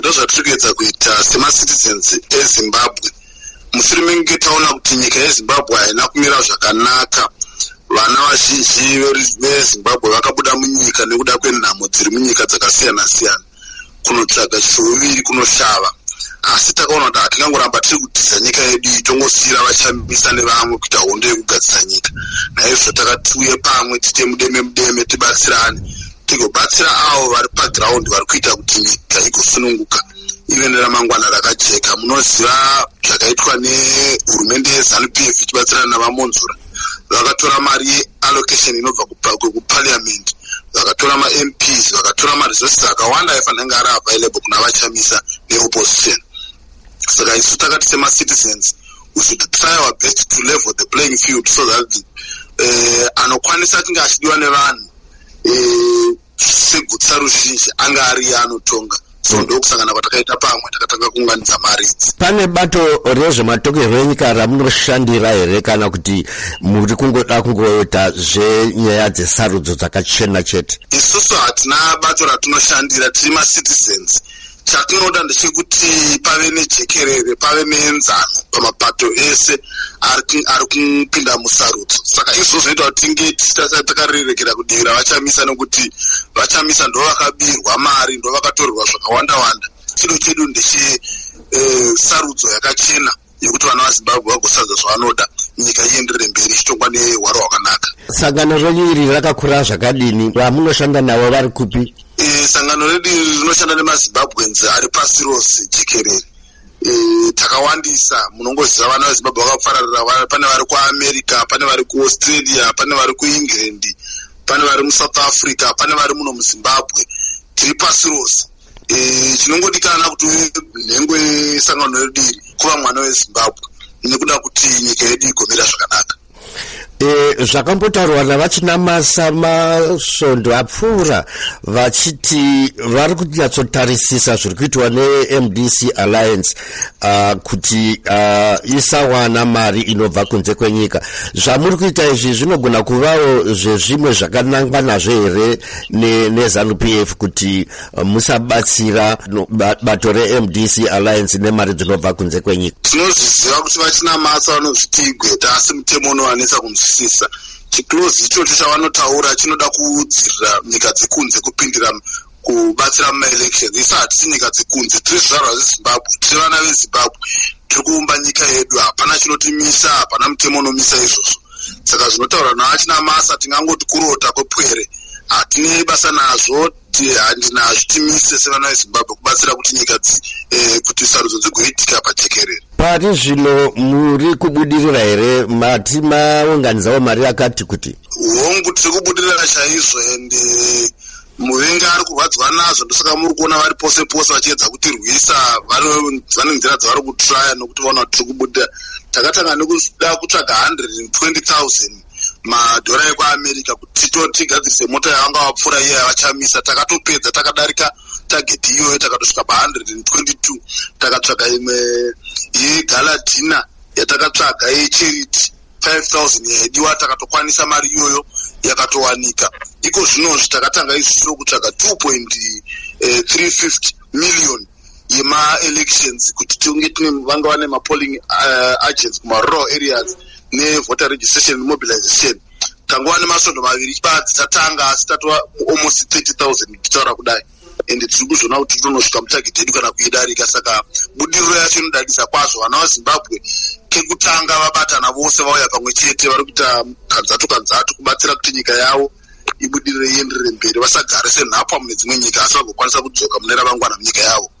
ndozvatiri kuedza kuita semacitizens eZimbabwe. Mushure mekunge taona kuti nyika yeZimbabwe haina kumira zvakanaka, vana vazhinji veZimbabwe vakabuda munyika nekuda kwenhamo dziri munyika dzakasiyana siyana kunotsvaga chiuviri kunoshava. Asi takaona kuti hatingangoramba tiri kutiza nyika yedu tongosiyira vachamisa nevamwe kuita hondo yekugadzira nyika. Naizvozvo takati tiuye pamwe tiite mudeme tibatsirane, tigobatsira avo vari paground vari kuita kuti nyika igosununguka ive neramangwana rakajeka. Munoziva zvakaitwa nehurumende yeZANU-PF ichibatsirana navamonzura, vakatora mari yeallocation inobva kuparliament, vakatora ma-MPs, vakatora ma-resources akawanda aifanira ari available kuna vachamisa neopposition. Saka isu takati sema-citizens, we should try our best to level the playing field so that anokwanisa kunge achidiwa nevanhu segutsa ruzhinji anga ari anotonga. So ndokusangana kwatakaita pamwe takatanga kuunganidza mari idzi. Pane bato rezvematokerwo enyika ramunoshandira here kana kuti muri kungoda kungoita zvenyaya dzesarudzo dzakachena chete? Isusu hatina bato ratinoshandira, tiri ma-citizens. Chatinoda ndechekuti pave nejekerere, pave neenzano pamapato ese ari kupinda musarudzo. Saka izvo zvinoita kuti tinge takarirekera kudivira vachamisa, nekuti vachamisa ndo vakabirwa mari, ndo vakatorerwa zvakawanda-wanda. Chido chedu ndeche sarudzo yakachena yekuti vana vaZimbabwe vagosadza zvavanoda, nyika ienderere mberi ichitongwa nehwaro hwakanaka. Sangano renyu iri rakakura zvakadini? Vamunoshanda navo vari kupi? Sangano redu rinoshanda nemaZimbabweans ari pasi rose jekerere. Takawandisa, munongoziva vana veZimbabwe vakafararira, pane vari kuAmerica, pane vari kuAustralia, pane vari kuEngland, pane vari muSouth Africa, pane vari muno muZimbabwe. Tiri pasi rose. Chinongodikana kuti nhengo yesangano redu iri kuva mwana weZimbabwe nekuda kuti nyika yedu igomira zvakanaka. Zvakambotaurwa navachinamasa masvondo apfuura vachiti vari kunyatsotarisisa zviri kuitwa neMDC Alliance kuti isawana mari inobva kunze kwenyika. Zvamuri kuita izvi zvinogona kuvawo zvezvimwe zvakanangwa nazvo here neZANU-PF kuti musabatsira bato reMDC Alliance nemari dzinobva kunze kwenyika? Tinozviziva kuti vachinamasa vanozviti igweta, asi mutemo unowanisa kunzwisisa. Chiklozi ichocho chavanotaura chinoda kudzirira nyika dzekunze kupindira kubatsira mumaelections. Isi hatisi nyika dzekunze, tiri zvizvarwa zveZimbabwe, tiri vana veZimbabwe, tiri kuumba nyika yedu, hapana chinotimisa, hapana mutemo unomisa izvozvo. Saka zvinotaura navachinamasa tingangoti kurota kwepwere, hatine basa nazvo, handinazvo timise sevana veZimbabwe kubatsira kuti nyika kuti sarudzo dzigoitika pajekerere. Pari zvino muri kubudirira here? Mati maunganizawo mari yakati kuti? Hongu tiri kubudirira chaizvo, ende muvengi ari kurwadzwa nazvo, ndosaka muri kuona vari pose pose vachiedza kutirwisa. Vane nzira dzavari kutraya nokuti vaona kuti tiri kubudirira. Takatanga nekuda kutsvaga 120,000 madhora ekuAmerica kuti tigadzirise mota yavanga vapfuura iye yavachamisa. Takatopedza, takadarika tageti iyoyo, takatosvika pa122. Takatsvaga imwe yeGaladina yatakatsvaga yecharity 5,000 yaidiwa, takatokwanisa mari iyoyo yakatowanika. Iko zvinozvi takatanga isusu kutsvaga 2.350 million yema-elections kuti tinge vanga vane ma-polling agents kuma-rural areas ne-voter registration mobilization. Tangova nemasvondo maviri chibadzi tatanga, asi tatova almost 30,000 tichitaura kudai, ende tiri kuzviona kuti tinonosvika mutageti yedu kana kuidarika. Saka budiriro yacho inodadisa kwazvo. Vana vaZimbabwe kekutanga vabatana vose vauya pamwe chete, vari kuita kanzatu kubatsira kuti nyika yavo ibudirire ienderere mberi, vasagare senhapwa mune dzimwe nyika, asi vagokwanisa kudzoka mune ramangwana munyika yavo.